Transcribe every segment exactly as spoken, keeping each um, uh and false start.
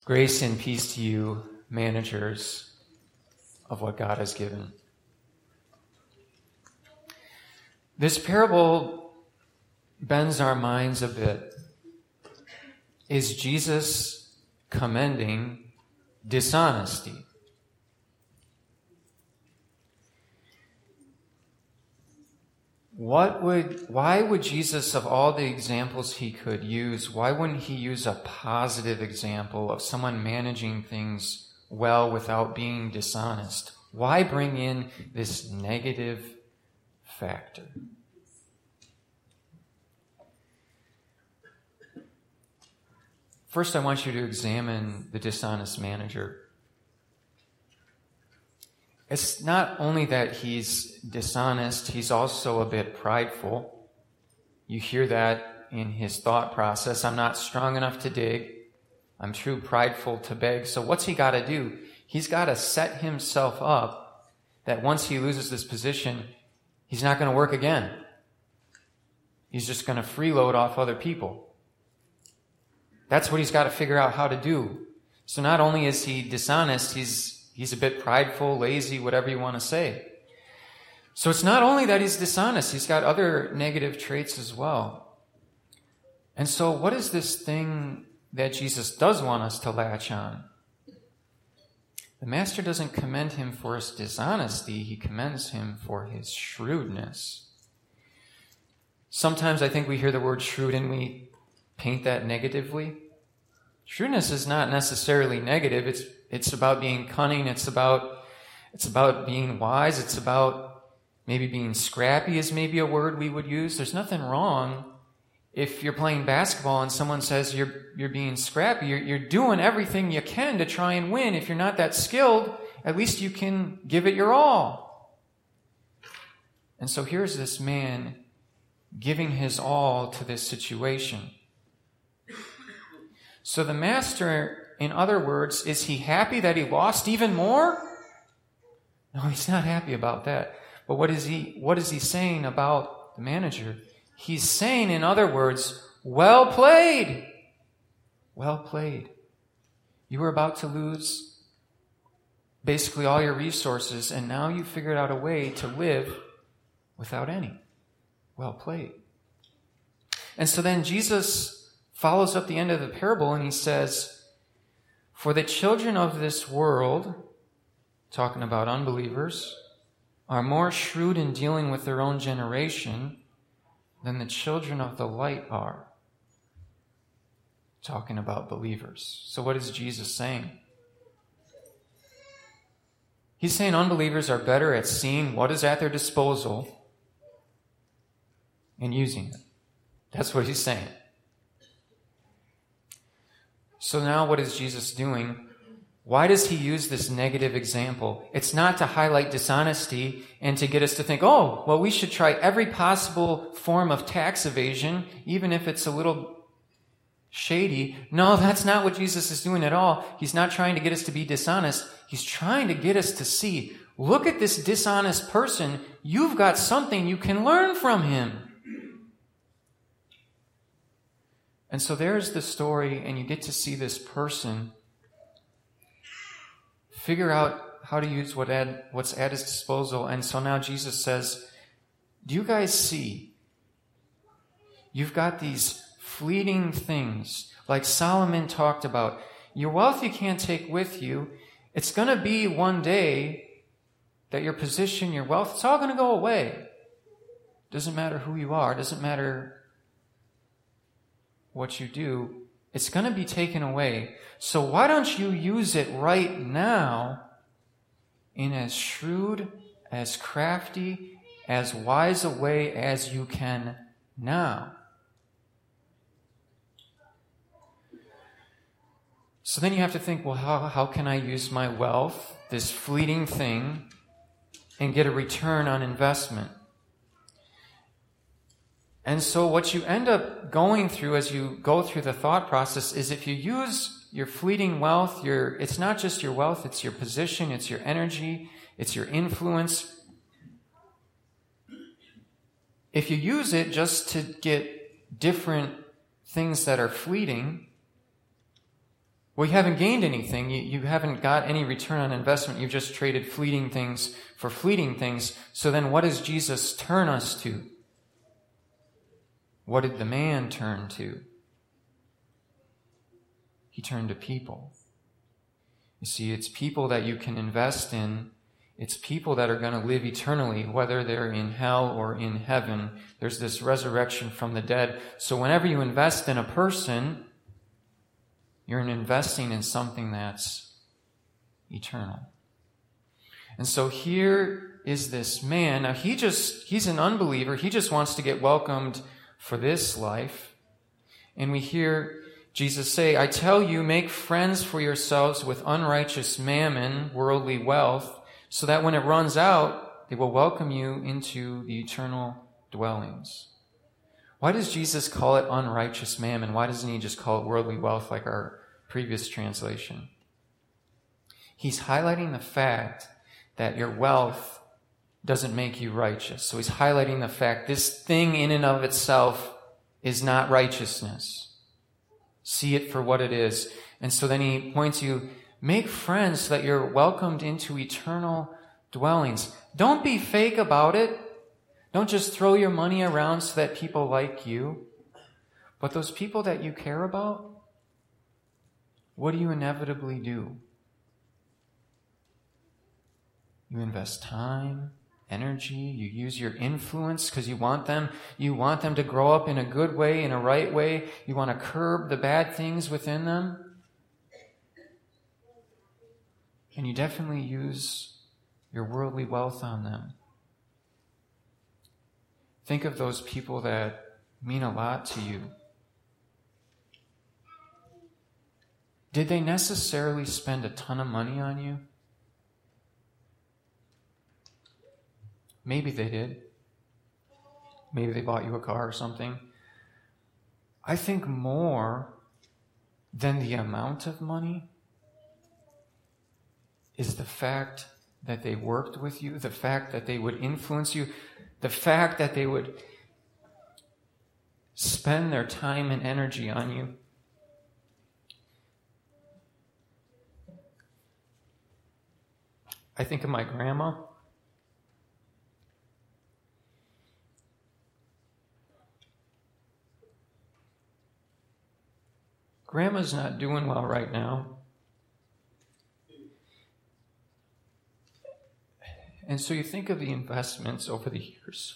Grace and peace to you, managers of what God has given. This parable bends our minds a bit. Is Jesus commending dishonesty? What would, why would Jesus, of all the examples he could use, why wouldn't he use a positive example of someone managing things well without being dishonest? Why bring in this negative factor? First, I want you to examine the dishonest manager. It's not only that he's dishonest, he's also a bit prideful. You hear that in his thought process. I'm not strong enough to dig. I'm too prideful to beg. So what's he got to do? He's got to set himself up that once he loses this position, he's not going to work again. He's just going to freeload off other people. That's what he's got to figure out how to do. So not only is he dishonest, he's He's a bit prideful, lazy, whatever you want to say. So it's not only that he's dishonest, he's got other negative traits as well. And so what is this thing that Jesus does want us to latch on? The Master doesn't commend him for his dishonesty, he commends him for his shrewdness. Sometimes I think we hear the word shrewd and we paint that negatively. Shrewdness is not necessarily negative. It's It's about being cunning. It's about, it's about being wise. It's about maybe being scrappy is maybe a word we would use. There's nothing wrong if you're playing basketball and someone says you're, you're being scrappy. You're, you're doing everything you can to try and win. If you're not that skilled, at least you can give it your all. And so here's this man giving his all to this situation. So the Master, in other words, is he happy that he lost even more? No, he's not happy about that. But what is he, what is he saying about the manager? He's saying, in other words, well played. Well played. You were about to lose basically all your resources, and now you figured out a way to live without any. Well played. And so then Jesus follows up the end of the parable and he says, for the children of this world, talking about unbelievers, are more shrewd in dealing with their own generation than the children of the light are. Talking about believers. So what is Jesus saying? He's saying unbelievers are better at seeing what is at their disposal and using it. That's what he's saying. So now what is Jesus doing? Why does he use this negative example? It's not to highlight dishonesty and to get us to think, oh, well, we should try every possible form of tax evasion, even if it's a little shady. No, that's not what Jesus is doing at all. He's not trying to get us to be dishonest. He's trying to get us to see, look at this dishonest person. You've got something you can learn from him. And so there's the story, and you get to see this person figure out how to use what at, what's at his disposal. And so now Jesus says, do you guys see? You've got these fleeting things, like Solomon talked about. Your wealth you can't take with you. It's going to be one day that your position, your wealth, it's all going to go away. Doesn't matter who you are. Doesn't matter what you do, it's going to be taken away. So why don't you use it right now in as shrewd, as crafty, as wise a way as you can now? So then you have to think, well, how, how can I use my wealth, this fleeting thing, and get a return on investment? And so what you end up going through as you go through the thought process is if you use your fleeting wealth, your, it's not just your wealth, it's your position, it's your energy, it's your influence. If you use it just to get different things that are fleeting, Well, you haven't gained anything. You, you haven't got any return on investment. You've just traded fleeting things for fleeting things. So then what does Jesus turn us to? What did the man turn to? He turned to people. You see, it's people that you can invest in. It's people that are going to live eternally, whether they're in hell or in heaven. There's this resurrection from the dead. So whenever you invest in a person, you're investing in something that's eternal. And so here is this man. Now he just, he's an unbeliever. He just wants to get welcomed for this life. And we hear Jesus say, I tell you, make friends for yourselves with unrighteous mammon, worldly wealth, so that when it runs out, they will welcome you into the eternal dwellings. Why does Jesus call it unrighteous mammon? Why doesn't he just call it worldly wealth like our previous translation? He's highlighting the fact that your wealth doesn't make you righteous. So he's highlighting the fact this thing in and of itself is not righteousness. See it for what it is. And so then he points you, make friends so that you're welcomed into eternal dwellings. Don't be fake about it. Don't just throw your money around so that people like you. But those people that you care about, what do you inevitably do? You invest time, energy, you use your influence because you want them, you want them to grow up in a good way, in a right way. You want to curb the bad things within them. And you definitely use your worldly wealth on them. Think of those people that mean a lot to you. Did they necessarily spend a ton of money on you? Maybe they did. Maybe they bought you a car or something. I think more than the amount of money is the fact that they worked with you, the fact that they would influence you, the fact that they would spend their time and energy on you. I think of my grandma. Grandma's not doing well right now. And so you think of the investments over the years.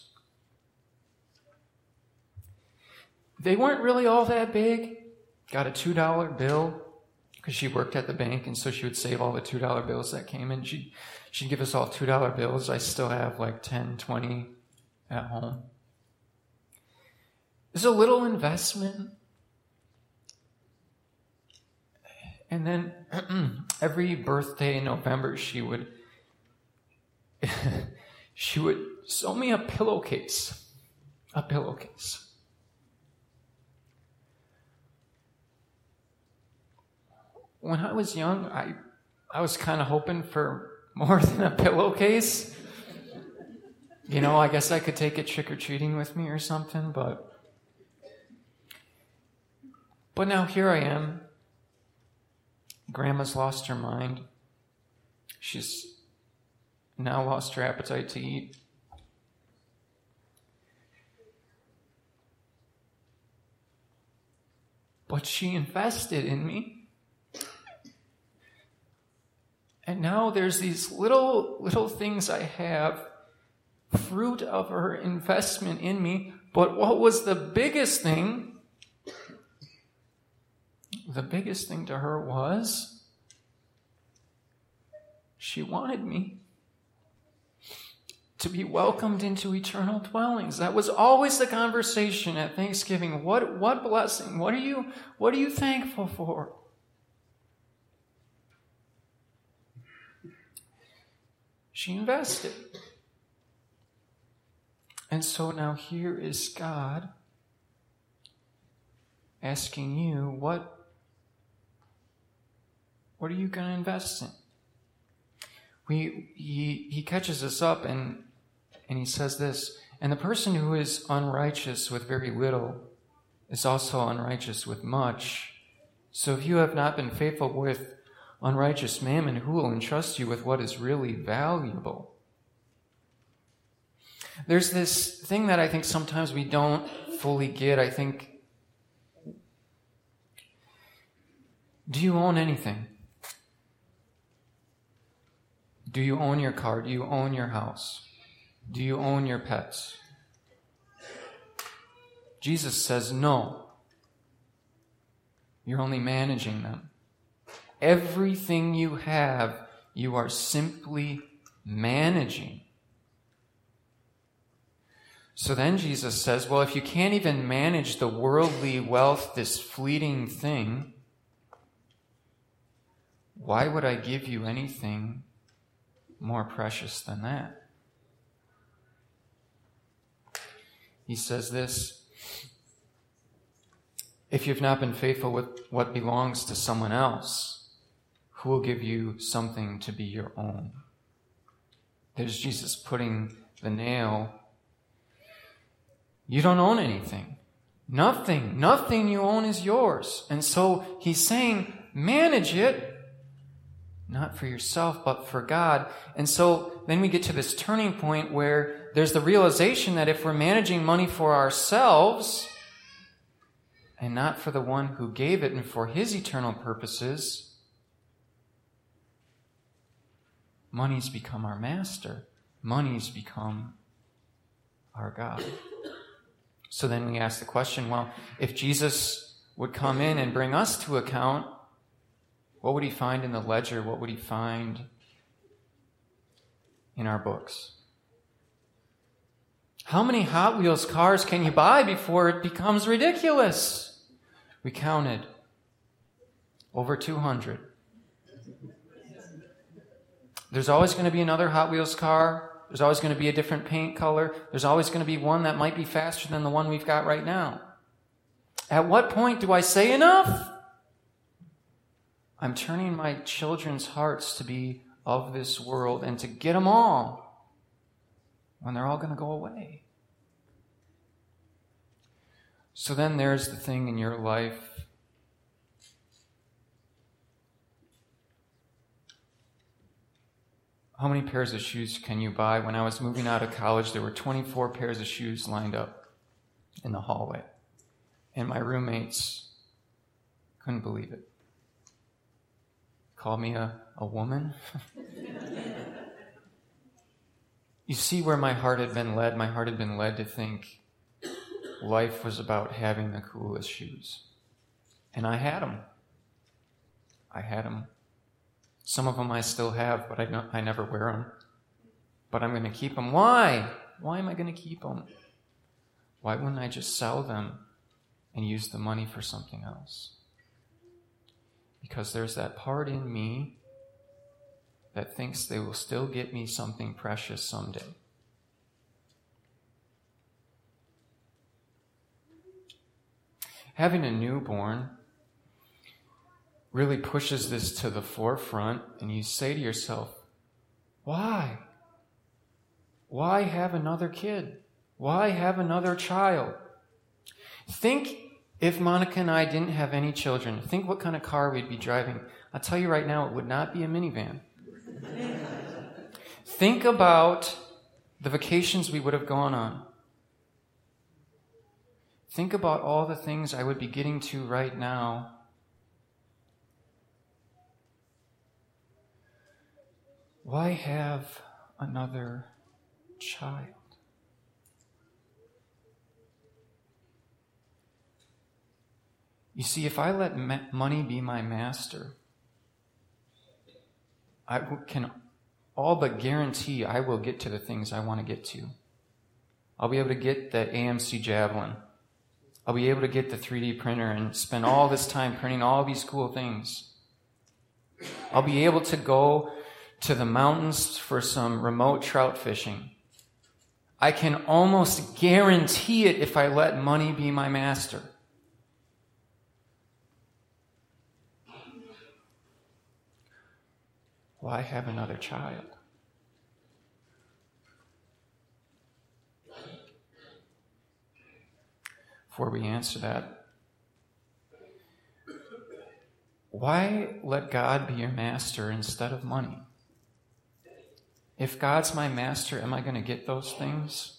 They weren't really all that big. Got a two dollar bill because she worked at the bank, and so she would save all the two dollar bills that came in. She'd, she'd give us all two dollar bills. I still have like ten, twenty at home. It's a little investment. And then every birthday in November, she would she would sew me a pillowcase, a pillowcase. When I was young, I I was kind of hoping for more than a pillowcase. You know, I guess I could take it trick-or-treating with me or something, but but now here I am. Grandma's lost her mind. She's now lost her appetite to eat. But she invested in me. And now there's these little, little things I have, fruit of her investment in me. But what was the biggest thing? The biggest thing to her was she wanted me to be welcomed into eternal dwellings. That was always the conversation at Thanksgiving. What, what blessing? What are you, what are you thankful for? She invested. And so now here is God asking you, what What are you going to invest in? We, he, he catches us up and, and he says this, and the person who is unrighteous with very little is also unrighteous with much. So if you have not been faithful with unrighteous mammon, who will entrust you with what is really valuable? There's this thing that I think sometimes we don't fully get. I think, do you own anything? Do you own your car? Do you own your house? Do you own your pets? Jesus says no. You're only managing them. Everything you have, you are simply managing. So then Jesus says, well, if you can't even manage the worldly wealth, this fleeting thing, why would I give you anything more precious than that? He says this, if you've not been faithful with what belongs to someone else, who will give you something to be your own? There's Jesus putting the nail. You don't own anything. Nothing. Nothing you own is yours. And so he's saying, manage it, not for yourself, but for God. And so then we get to this turning point where there's the realization that if we're managing money for ourselves and not for the one who gave it and for his eternal purposes, money's become our master. Money's become our God. So then we ask the question, well, if Jesus would come in and bring us to account, what would he find in the ledger? What would he find in our books? How many Hot Wheels cars can you buy before it becomes ridiculous? We counted over two hundred. There's always going to be another Hot Wheels car. There's always going to be a different paint color. There's always going to be one that might be faster than the one we've got right now. At what point do I say enough? I'm turning my children's hearts to be of this world and to get them all when they're all going to go away. So then there's the thing in your life. How many pairs of shoes can you buy? When I was moving out of college, there were twenty-four pairs of shoes lined up in the hallway. And my roommates couldn't believe it. Called me a, a woman. You see where my heart had been led? My heart had been led to think life was about having the coolest shoes. And I had them. I had them. Some of them I still have, but I, don't, I never wear them. But I'm going to keep them. Why? Why am I going to keep them? Why wouldn't I just sell them and use the money for something else? Because there's that part in me that thinks they will still get me something precious someday. Having a newborn really pushes this to the forefront, and you say to yourself, why? Why have another kid? Why have another child? Think if Monica and I didn't have any children, think what kind of car we'd be driving. I'll tell you right now, it would not be a minivan. Think about the vacations we would have gone on. Think about all the things I would be getting to right now. Why have another child? You see, if I let ma- money be my master, I can all but guarantee I will get to the things I want to get to. I'll be able to get the A M C Javelin. I'll be able to get the three D printer and spend all this time printing all these cool things. I'll be able to go to the mountains for some remote trout fishing. I can almost guarantee it if I let money be my master. Why have another child? Before we answer that, why let God be your master instead of money? If God's my master, am I going to get those things?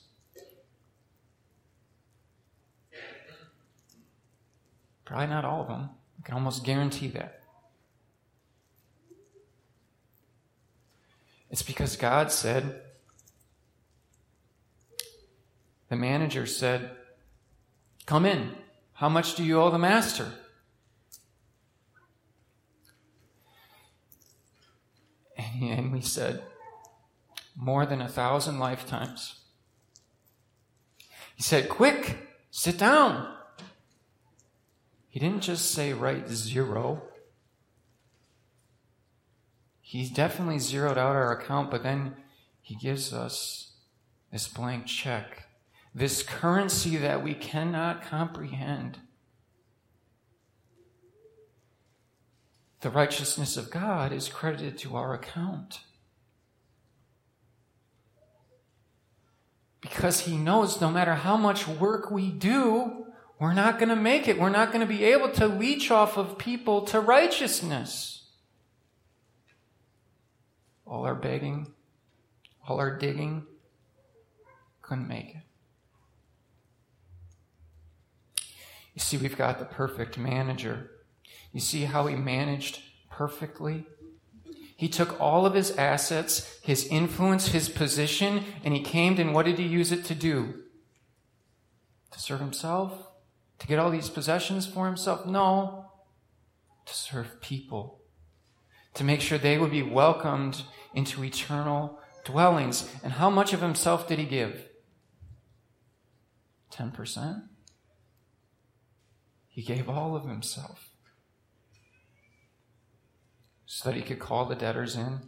Probably not all of them. I can almost guarantee that. It's because God said, the manager said, come in. How much do you owe the master? And we said, more than a thousand lifetimes. He said, quick, sit down. He didn't just say write zero. He definitely zeroed out our account, but then he gives us this blank check, this currency that we cannot comprehend. The righteousness of God is credited to our account. Because he knows no matter how much work we do, we're not going to make it. We're not going to be able to leech off of people to righteousness. All our begging, all our digging, couldn't make it. You see, we've got the perfect manager. You see how he managed perfectly? He took all of his assets, his influence, his position, and he came, and what did he use it to do? To serve himself? To get all these possessions for himself? No. To serve people. To make sure they would be welcomed into eternal dwellings. And how much of himself did he give? ten percent? He gave all of himself. So that he could call the debtors in.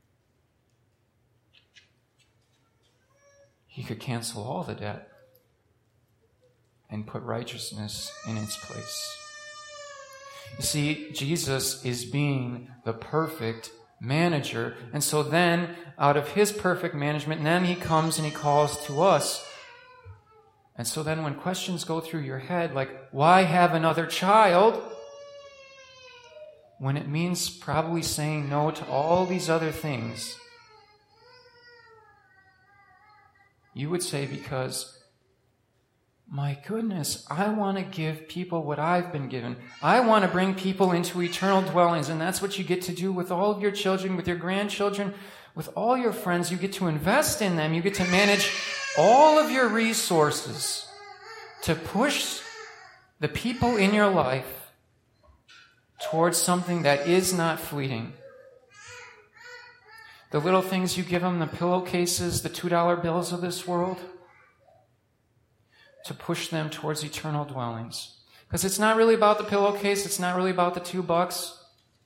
He could cancel all the debt and put righteousness in its place. You see, Jesus is being the perfect manager. And so then, out of his perfect management, then he comes and he calls to us. And so then when questions go through your head, like, why have another child? When it means probably saying no to all these other things, you would say, because, my goodness, I want to give people what I've been given. I want to bring people into eternal dwellings, and that's what you get to do with all of your children, with your grandchildren, with all your friends. You get to invest in them. You get to manage all of your resources to push the people in your life towards something that is not fleeting. The little things you give them, the pillowcases, the two dollar bills of this world, to push them towards eternal dwellings. Because it's not really about the pillowcase, it's not really about the two bucks.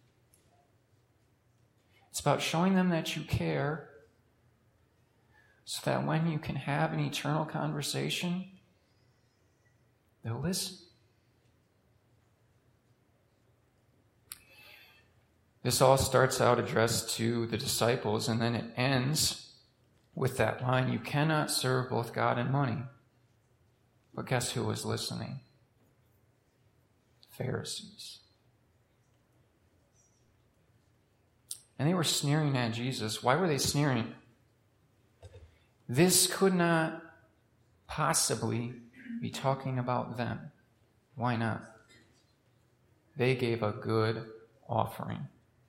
It's about showing them that you care, so that when you can have an eternal conversation, they'll listen. This all starts out addressed to the disciples, and then it ends with that line, you cannot serve both God and money. But guess who was listening? Pharisees. And they were sneering at Jesus. Why were they sneering? This could not possibly be talking about them. Why not? They gave a good offering.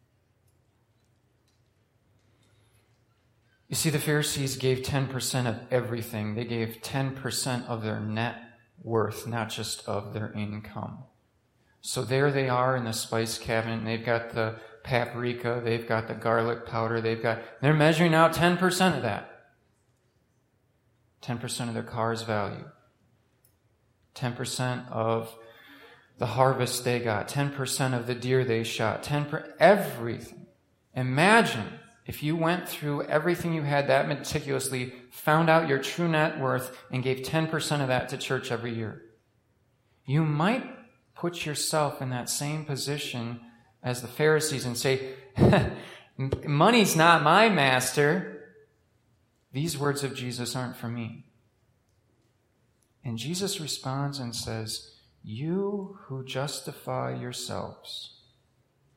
You see, the Pharisees gave ten percent of everything. They gave ten percent of their net worth, not just of their income. So there they are in the spice cabinet, and they've got the paprika, they've got the garlic powder, they've got, they're measuring out ten percent of that. ten percent of their car's value. ten percent of the harvest they got. ten percent of the deer they shot. ten percent, everything. Imagine if you went through everything you had that meticulously, found out your true net worth, and gave ten percent of that to church every year. You might put yourself in that same position as the Pharisees and say, money's not my master. These words of Jesus aren't for me. And Jesus responds and says, you who justify yourselves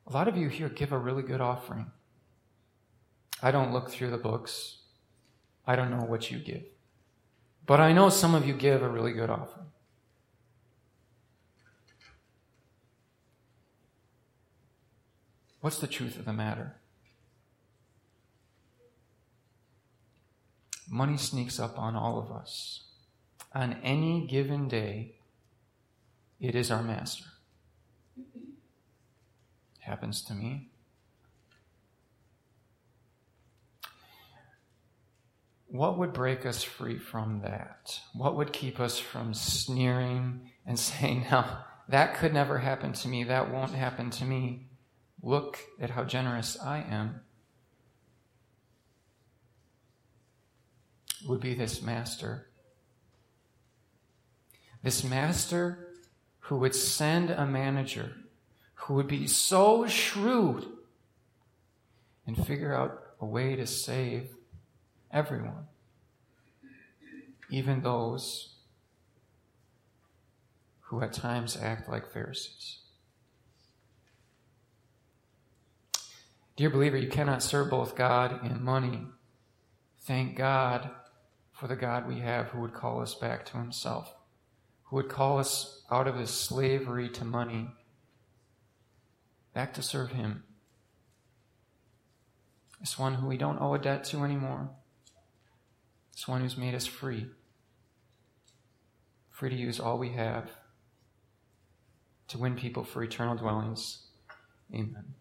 A lot of you here give a really good offering. I don't look through the books. I don't know what you give. But I know some of you give a really good offering. What's the truth of the matter? Money sneaks up on all of us. On any given day, it is our master. Happens to me. What would break us free from that? What would keep us from sneering and saying, no, that could never happen to me, that won't happen to me. Look at how generous I am. Would be this master. This master who would send a manager who would be so shrewd and figure out a way to save everyone, even those who at times act like Pharisees. Dear believer, you cannot serve both God and money. Thank God for the God we have who would call us back to himself, who would call us out of his slavery to money, back to serve him. This one who we don't owe a debt to anymore. This one who's made us free. Free to use all we have to win people for eternal dwellings. Amen.